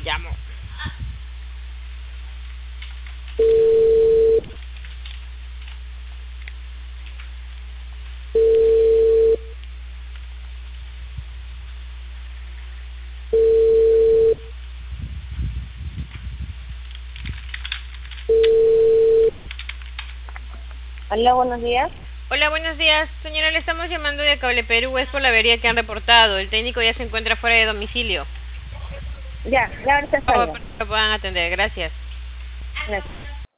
llamo. Hola, buenos días. Hola, buenos días. Señora, le estamos llamando de Cable Perú. Es por la avería que han reportado. El técnico ya se encuentra fuera de domicilio. Ya ahorita Por favor, salgo. para que lo puedan atender. Gracias. Gracias.